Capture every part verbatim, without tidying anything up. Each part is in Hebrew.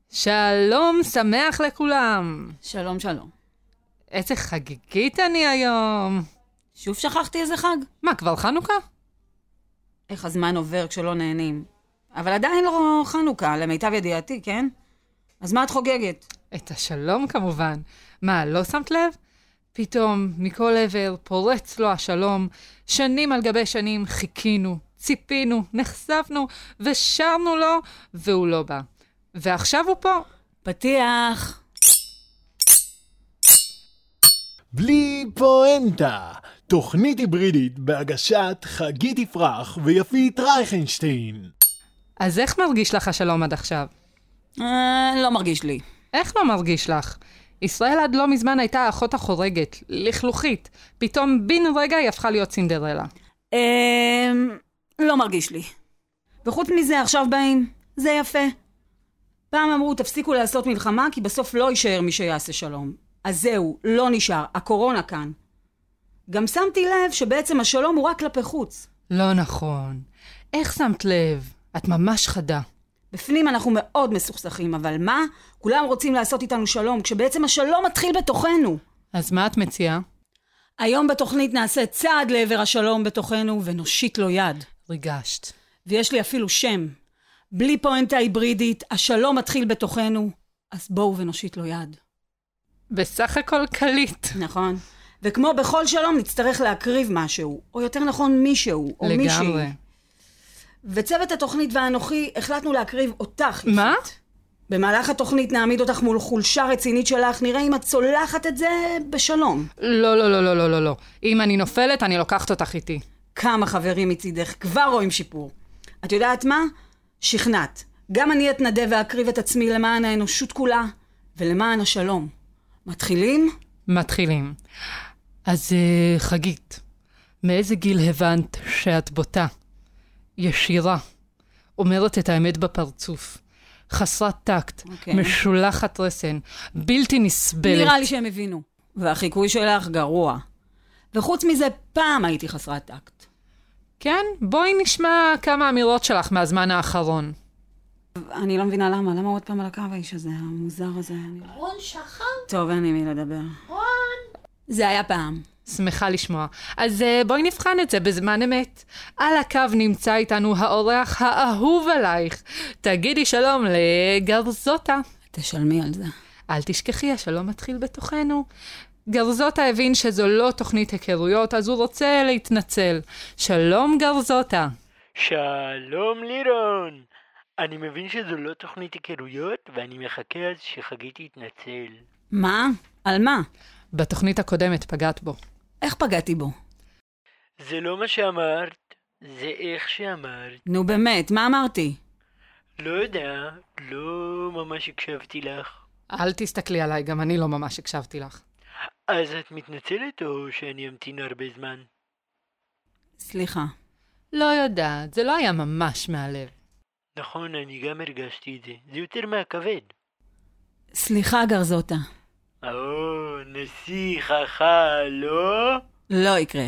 שלום שמח לכולם. שלום שלום. איזה חגיגית אני היום. שוב שכחתי איזה חג? מה, כבר חנוכה? איך הזמן עובר כשלא נהנים. אבל עדיין לא חנוכה, למיטב ידיעתי, כן? אז מה את חוגגת? את השלום כמובן. מה, לא שמת לב? פתאום מכל עבר פורץ לו השלום. שנים על גבי שנים חיכינו, ציפינו, נחשפנו ושרנו לו, והוא לא בא. ועכשיו הוא פה. פתיח. בלי פואנטה, תוכנית היברידית בהגשת חגית יפרח ויפית רייכנשטיין. אז איך מרגיש לך השלום עד עכשיו? אה, לא מרגיש לי. איך לא מרגיש לך? ישראל עד לא מזמן הייתה האחות החורגת, לכלוכית. פתאום בין רגע היא הפכה להיות סינדרלה. אה, לא מרגיש לי. וחוץ מזה עכשיו באים, זה יפה. פעם אמרו תפסיקו לעשות מלחמה כי בסוף לא יישאר מי שיעשה שלום. אז זהו, לא נשאר, הקורונה כאן. גם שמתי לב שבעצם השלום הוא רק כלפי חוץ. לא נכון. איך שמת לב? את ממש חדה. בפנים אנחנו מאוד מסוכסכים, אבל מה? כולם רוצים לעשות איתנו שלום, כשבעצם השלום מתחיל בתוכנו. אז מה את מציעה? היום בתוכנית נעשה צעד לעבר השלום בתוכנו ונושיט לו יד. ריגשת. ויש לי אפילו שם. בלי פואנטה היברידית, השלום מתחיל בתוכנו, אז בואו ונושיט לו יד. בסך הכל קליט. נכון. וכמו בכל שלום נצטרך להקריב משהו, או יותר נכון מישהו, או לגמרי. מישהי. לגמרי. וצוות התוכנית ואנוכי החלטנו להקריב אותך. מה? יפית. במהלך התוכנית נעמיד אותך מול חולשה רצינית שלך, נראה אם את צולחת את זה בשלום. לא, לא, לא, לא, לא, לא, לא. אם אני נופלת, אני לוקחת אותך איתי. כמה חברים מצידך כבר רואים שיפור. את יודעת מה? שכנעת. גם אני אתנדב ואקריב את עצמי למען האנושות כולה, ולמען השלום. מתחילים? מתחילים. אז uh, חגית, מאיזה גיל הבנת שאת בוטה, ישירה, אומרת את האמת בפרצוף, חסרת טקט, okay. משולחת רסן, בלתי נסבלת? נראה לי שהם הבינו. והחיקוי שלך גרוע. וחוץ מזה, פעם הייתי חסרת טקט. כן? בואי נשמע כמה אמירות שלך מהזמן האחרון. אני לא מבינה למה, למה עוד פעם על הקו האיש הזה, המוזר הזה. אני... רון שחר? טוב, אין לי מי לדבר. רון! זה היה פעם. שמחה לשמוע. אז uh, בואי נבחן את זה בזמן אמת. על הקו נמצא איתנו האורח האהוב עלייך. תגידי שלום לגרזוטה. תשלמי על זה. אל תשכחי, השלום מתחיל בתוכנו. גרזוטה הבין שזו לא תוכנית היכרויות, אז הוא רוצה להתנצל. שלום גרזוטה. שלום לירון. אני מבין שזו לא תוכנית היכרויות, ואני מחכה אז שחגית תתנצל. מה? על מה? בתוכנית הקודמת פגעת בו. איך פגעתי בו? זה לא מה שאמרת, זה איך שאמרת. נו באמת, מה אמרתי? לא יודע, לא ממש הקשבתי לך. אל תסתכלי עליי, גם אני לא ממש הקשבתי לך. אז את מתנצלת או שאני אמתין הרבה זמן? סליחה. לא יודעת, זה לא היה ממש מהלב. נכון, אני גם הרגשתי את זה. זה יותר מהכבד. סליחה גרזוטה. או, נסיכך, לא? לא יקרה.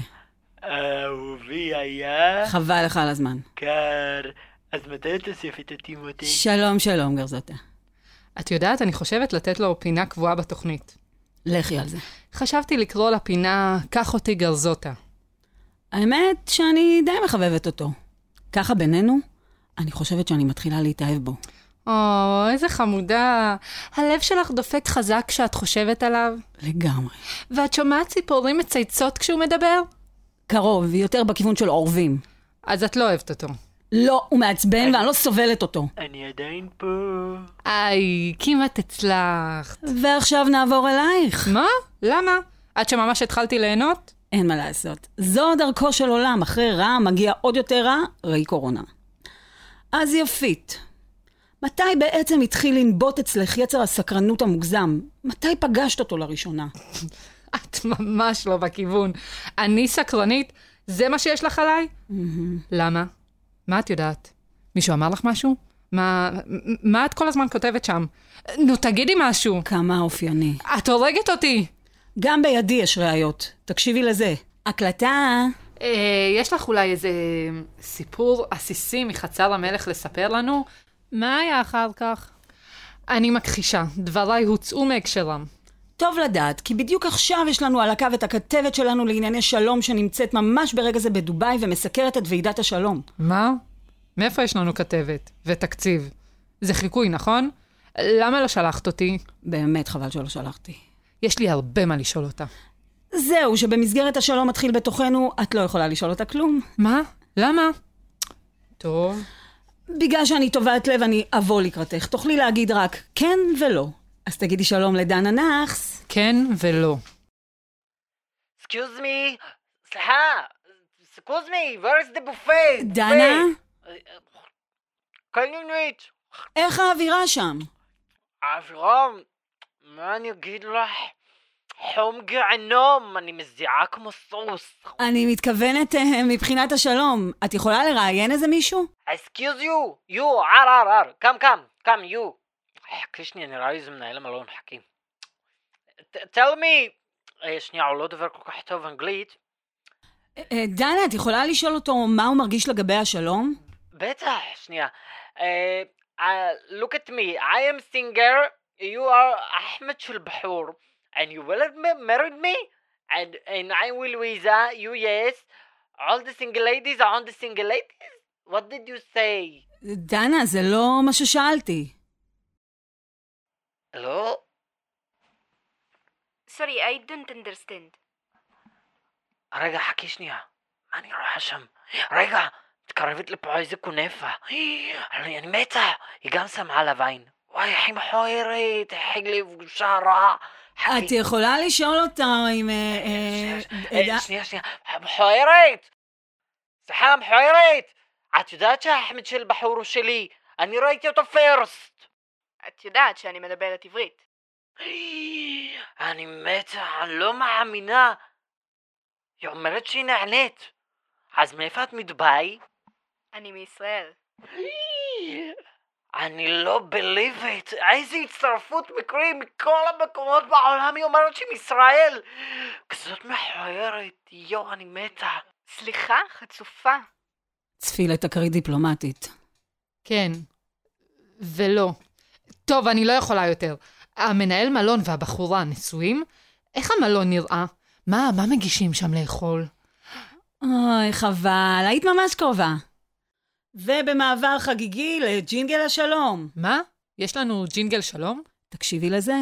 אהובי היה... חבל לך על הזמן. קר. אז מתי תוספת אותי מותי? שלום שלום גרזוטה. את יודעת, אני חושבת לתת לו פינה קבועה בתוכנית. לכי על זה. חשבתי לקרוא לפינה, קח אותי גרזוטה. האמת שאני די מחבבת אותו. ככה בינינו, אני חושבת שאני מתחילה להתאהב בו. או, איזה חמודה. הלב שלך דופק חזק כשאת חושבת עליו. לגמרי. ואת שומעת ציפורים מצייצות כשהוא מדבר? קרוב, יותר בכיוון של עורבים. אז את לא אוהבת אותו. לא, הוא מעצבן ואני לא סובלת אותו. אני עדיין פה. איי, כמעט הצלחת. ועכשיו נעבור אלייך. מה? למה? עד שממש התחלתי ליהנות? אין מה לעשות. זו דרכו של עולם. אחרי רע מגיע עוד יותר רע, ראי קורונה. אז יפית. מתי בעצם התחיל לנבוט אצלך יצר הסקרנות המוגזם? מתי פגשת אותו לראשונה? את ממש לא בכיוון. אני סקרנית? זה מה שיש לך עליי? למה? מה את יודעת? מישהו אמר לך משהו? מה, מה את כל הזמן כותבת שם? נו, תגידי משהו. כמה אופייני. את הורגת אותי. גם בידי יש ראיות. תקשיבי לזה. הקלטה. אה, יש לך אולי איזה סיפור עסיסי מחצר המלך לספר לנו? מה היה אחר כך? אני מכחישה, דבריי הוצאו מהקשרם. טוב לדעת, כי בדיוק עכשיו יש לנו על הקו את הכתבת שלנו לענייני שלום שנמצאת ממש ברגע זה בדוביי ומסקרת את ועידת השלום. מה? מאיפה יש לנו כתבת? ותקציב? זה חיקוי, נכון? למה לא שלחת אותי? באמת חבל שלא שלחתי. יש לי הרבה מה לשאול אותה. זהו, שבמסגרת השלום מתחיל בתוכנו, את לא יכולה לשאול אותה כלום. מה? למה? טוב. בגלל שאני טובת לב, אני אבוא לקראתך. תוכלי להגיד רק כן ולא. אז תגידי שלום לדנה נחס. כן ולא. Excuse me, סליחה, excuse me, where is the buffet? דנה? קלינית. איך האווירה שם? האווירה, מה אני אגיד לך? חום גיהנום, אני מזיעה כמו סוס. אני מתכוונת אה, מבחינת השלום. את יכולה לראיין איזה מישהו? Excuse you, you, ער ער ער, come come, come you. חכי שנייה, נראה לי זה מנהל המלון, חכי. tell me, שנייה, הוא לא דובר כל כך טוב אנגלית. אה, דנה, את יכולה לשאול אותו מה הוא מרגיש לגבי השלום? בטח, שנייה. Look at me, I am singer, you are אחמד של בחור. And you will have married me? And, and I will visa you, yes. All the single ladies are on the single ladies? What did you say? דנה, זה לא מה ששאלתי. לא? Sorry, I don't understand. רגע, חכי שנייה. מה אני רואה שם? רגע, תקרבת לפה איזה כונפה. אני, אני מתה. היא גם שמה עליו עין. וואי, איך מכוערת, איך לי בגושה רע. את יכולה לשאול אותה אם... שנייה, שנייה, מכוערת! סליחה, מכוערת! את יודעת שהאחמד של בחור הוא שלי, אני ראיתי אותו פרסט. את יודעת שאני מדברת עברית. אני מתה, אני לא מאמינה. היא אומרת שהיא נענית. אז מאיפה את מדובאי? אני מישראל. אני לא believe it. איזה הצטרפות מקרים מכל המקומות בעולם. היא אומרת שהיא מישראל. כזאת מכוערת. יו, אני מתה. סליחה, חצופה. צפי לתקרית דיפלומטית. כן. ולא. טוב, אני לא יכולה יותר. המנהל מלון והבחורה נשואים? איך המלון נראה? מה, מה מגישים שם לאכול? אוי, חבל. היית ממש קרובה. ובמעבר חגיגי לג'ינגל השלום. מה? יש לנו ג'ינגל שלום? תקשיבי לזה.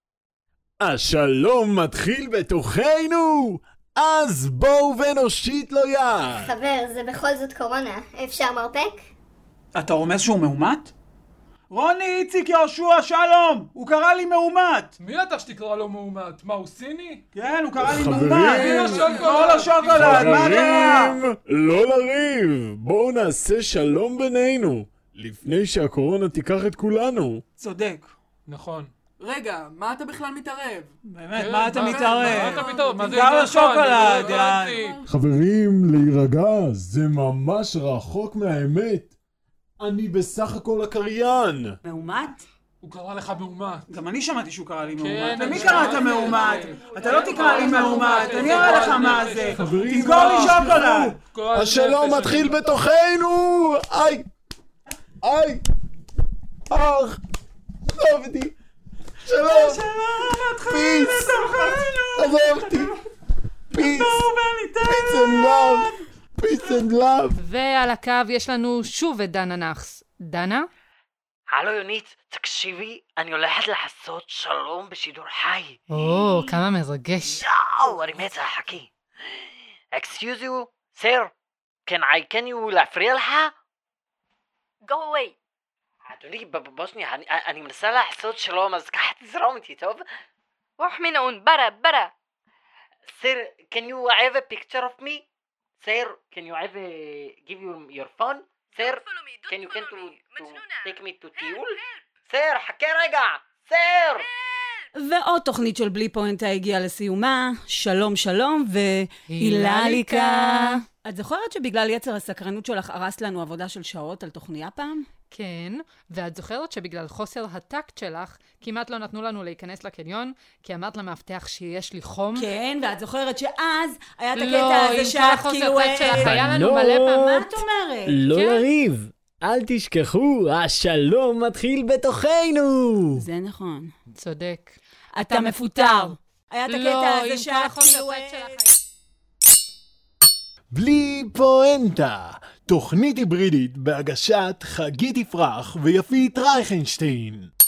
השלום מתחיל בתוכנו! אז בואו ונושיט לו יד! חבר, זה בכל זאת קורונה. אפשר מרפק? אתה רומז שהוא מאומת? רוני, איציק, יהושע, שלום! הוא קרא לי מאומת! מי אתה שתקרא לו מאומת? מה, הוא סיני? כן, הוא קרא לי חברים, מאומת! כל השוקולד, מה קרה? חברים, לא לריב! בואו נעשה שלום בינינו, לפני שהקורונה תיקח את כולנו. צודק. נכון. רגע, מה אתה בכלל מתערב? באמת, מה אתה מתערב? מה אתה מתערב? מה זה תקרא נכון? לשוקולד, אני לא הבנתי. חברים, להירגע, זה ממש רחוק מהאמת. אני בסך הכל הקריין. מאומת? הוא קרא לך מאומת. גם אני שמעתי שהוא קרא לי מאומת. כן, למי אני קראת שמעתי. מאומת? אתה לא תקרא לי מאומת, אני אראה לך מה זה. חברים, תמכור לי שוקולד. השלום מתחיל בתוכנו! איי! איי! אך! עזוב אותי! שלום! פיס! עזוב אותי! פיס! פיס and love! פיס and love! ועל הקו יש לנו שוב את דנה נחס. דנה? הלו יונית, תקשיבי, אני הולכת לעשות שלום בשידור חי. או, כמה מרגש. יאו, אני מתה, חכי. Excuse you, sir, can I, can you להפריע לך? Go away. אדוני, בוא שנייה, אני, אני מנסה לעשות שלום, אז ככה תזרום איתי, טוב? روح من هون برا برا. Sir, can you have a picture of me? Sir, can you have a, give you your phone? Sir, follow me, don't can you can to, follow me. to מג'נונה. take me to טיול? Sir, חכה רגע! Sir! ועוד תוכנית של בלי פואנטה הגיעה לסיומה. שלום שלום והילליקה. את זוכרת שבגלל יצר הסקרנות שלך הרסת לנו עבודה של שעות על תוכניה פעם? כן, ואת זוכרת שבגלל חוסר הטקט שלך, כמעט לא נתנו לנו להיכנס לקניון, כי אמרת למאבטח שיש לי חום. כן, ואת זוכרת שאז היה את לא, הקטע עם הזה כל שאת החוסר כאילו... טקט שלך, היה לנו לא. מלא פעם. מה את אומרת? לא כן. לריב. אל תשכחו, השלום מתחיל בתוכנו. זה נכון. צודק. אתה מפוטר. היה את לא, הקטע עם הזה כל שאת החוסר כאילו... פרק של החיים. בלי פואנטה, תוכנית היברידית בהגשת חגית יפרח ויפית רייכנשטיין.